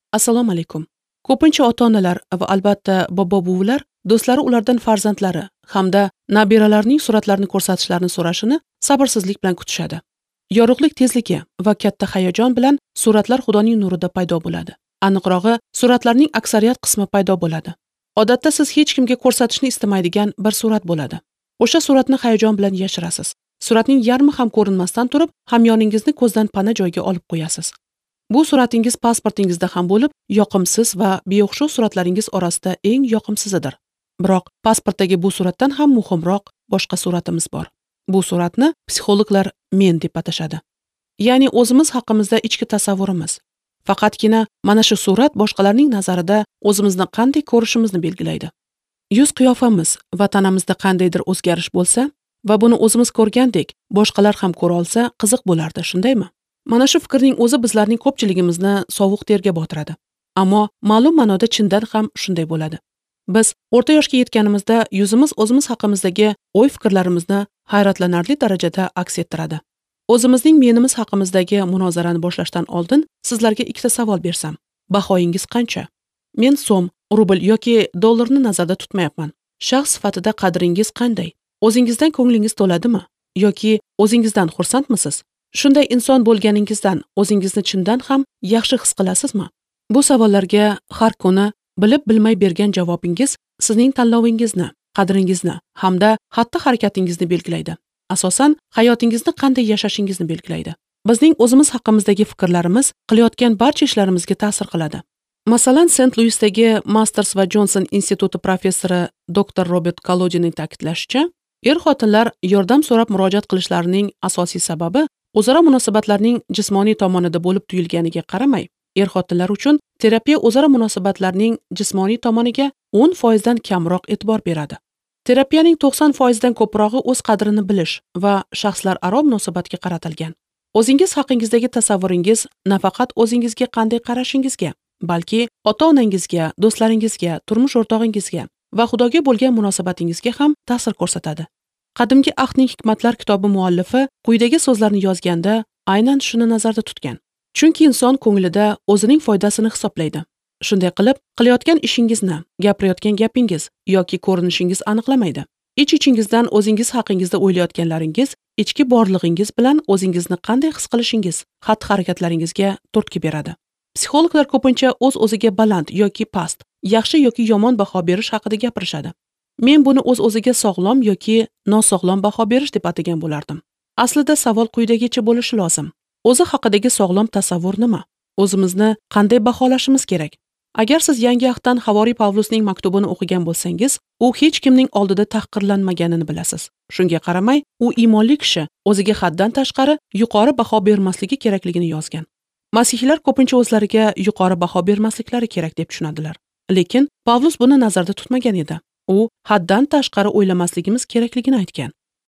Assalomu alaykum. Ko'pincha ota-onalar va albatta bobo-buvilar do'stlari ulardan farzandlari hamda nabiralarining suratlarini ko'rsatishlarini so'rashini sabrsizlik bilan kutishadi. Yorug'lik tezligi va katta hayajon bilan suratlar Xudoning nurida paydo bo'ladi. Aniqrog'i, suratlarning aksariyat qismi paydo bo'ladi. Odatda siz hech kimga ko'rsatishni istamaydigan bir surat bo'ladi. O'sha suratni hayajon bilan yashirasiz. Suratning yarmi ham ko'rinmasdan turib, hamyoningizni ko'zdan pana joyga olib qo'yasiz. Bu suratingiz pasportingizda ham bo'lib, yoqimsiz va beo'xshov suratlaringiz orasida eng yoqimsizidir. Biroq pasportdagi bu suratdan ham muhimroq boshqa suratimiz bor. Bu suratni psixologlar men deb atashadi. Ya'ni o'zimiz haqimizda ichki tasavvurimiz. Faqatgina mana shu surat boshqalarning nazarida o'zimizni qanday ko'rishimizni belgilaydi. Yuz qiyofamiz va tanamizda qandaydir o'zgarish bo'lsa va buni o'zimiz ko'rgandek boshqalar ham ko'ra olsa qiziq bo'lardi, shundaymi? Mana shu fikrning o'zi bizlarning ko'pchiligimizni sovuq terga botiradi. Ammo ma'lum ma'noda chindan ham shunday bo'ladi. Biz o'rta yoshga yetganimizda yuzimiz o'zimiz haqimizdagi o'y-fikrlarimizni hayratlanarli darajada aks ettiradi. O'zimizning menimiz haqimizdagi munozarani boshlashdan oldin sizlarga ikkita savol bersam, bahoyingiz qancha? Men so'm, rubl yoki dollarni nazarda tutmayapman. Shaxs sifatida qadringiz qanday? O'zingizdan ko'nglingiz to'ladimi? Yoki o'zingizdan xursandmisiz? Shunday inson bo'lganingizdan o'zingizni chindan ham yaxshi his qilasizmi? Bu savollarga har kuni bilib bilmay bergan javobingiz sizning tanlovingizni, qadringizni hamda xatti-harakatingizni belgilaydi. Asosan hayotingizni qanday yashashingizni belgilaydi. Bizning o'zimiz haqimizdagi fikrlarimiz qilayotgan barcha ishlarimizga ta'sir qiladi. Masalan, Sent-Luisdagi Masters va Johnson instituti professori dr. Robert Kolodinning ta'kidlashicha, er-xotinlar yordam so'rab murojaat qilishlarining asosiy sababi o'zaro munosabatlarning jismoniy tomonida bo'lib tuyulganiga qaramay, er-xotinlar uchun terapiya o'zaro munosabatlarning jismoniy tomoniga 10% dan kamroq e'tibor beradi. Terapiyaning 90% dan ko'prog'i o'z qadrini bilish va shaxslararo munosabatga qaratilgan. O'zingiz haqingizdagi tasavvuringiz nafaqat o'zingizga qanday qarashingizga, balki ota-onangizga, do'stlaringizga, turmush o'rtog'ingizga va Xudoga bo'lgan munosabatingizga ham ta'sir ko'rsatadi. Qadimgi ahdning hikmatlar kitobi muallifi quyidagi so'zlarni yozganda aynan shuni nazarda tutgan. Chunki inson ko'nglida o'zining foydasini hisoblaydi. Shunday qilib, qilayotgan ishingizni, gapirayotgan gapingiz yoki ko'rinishingiz aniqlamaydi. Ich-ichingizdan o'zingiz haqingizda o'ylayotganlaringiz, ichki borlig'ingiz bilan o'zingizni qanday his qilishingiz, xatti-harakatlaringizga turtki beradi. Psixologlar ko'pincha o'z-o'ziga baland yoki past, yaxshi yoki yomon baho berish haqida gapirishadi. Men buni o'z-o'ziga sog'lom yoki nosog'lom baho berish deb atagan bo'lardim. Aslida savol quyidagicha bo'lishi lozim. O'zi haqidagi sog'lom tasavvur nima? O'zimizni qanday baholashimiz kerak? Agar siz yangi ahddan Havoriy Pavlusning maktubini o'qigan bo'lsangiz, u hech kimning oldida tahqirlanmaganini bilasiz. Shunga qaramay, u iymonli kishi o'ziga haddan tashqari yuqori baho bermasligi kerakligini yozgan. Masihiylar ko'pincha o'zlariga yuqori baho bermasliklari kerak deb tushunadilar. Lekin Pavlus buni nazarda tutmagan edi. U haddan tashqari o'ylamasligimiz kerakligini aytgan.